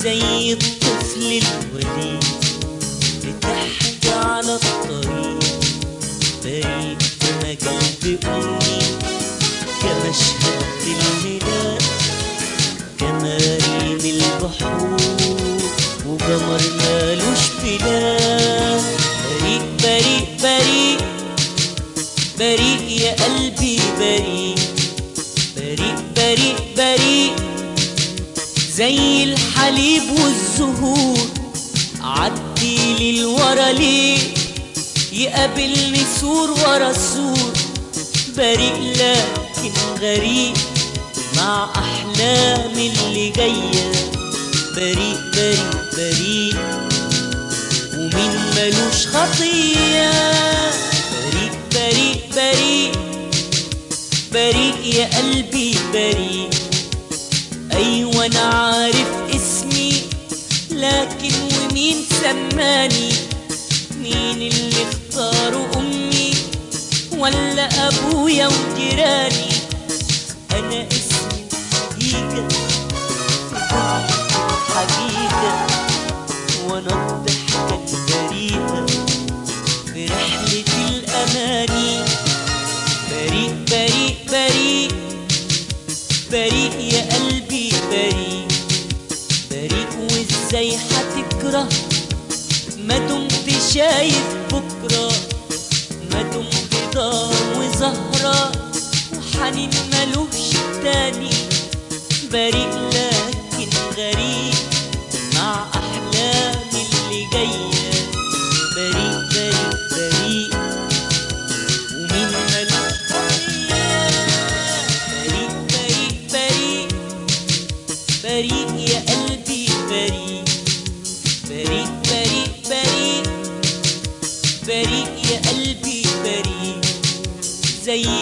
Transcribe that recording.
زي الطفل الوليد بتحكي على الطريق بريء أنا قلب أمي كمشهد الميلاد كمارين البحور وقمر مالوش بلاد. بريء بريء بريء بريء يا قلبي بريء بريء بريء بريء زي الحليب والزهور. عدي للورا ليه يقابلني سور ورا سور. بريء لكن غريب مع أحلامي اللي جاية. بريء بريء بريء ومين ملوش خطية. بريء بريء بريء بريء يا قلبي بريء. أيوة أنا عارف اسمي لكن ومين سماني؟ مين اللي اختاروا أمي ولا أبويا وجيراني؟ أنا اسمي حقيقة حقيقة وأنا الضحكة البريئة برحلة الأماني. بريء بريء بريء بريء يا قلبي بريء بريء. وازاي هتكره ما دمت شايف بكرة ما دمت دار وزهرة وحنين ملوش تاني. بريء لكن غريب مع أحلامي اللي جاية. بريء بريء بريء ومين ملوش خطية. بريء بريء بريء بريء يا قلبي بريء بريء بريء بريء بريء يا قلبي بريء زي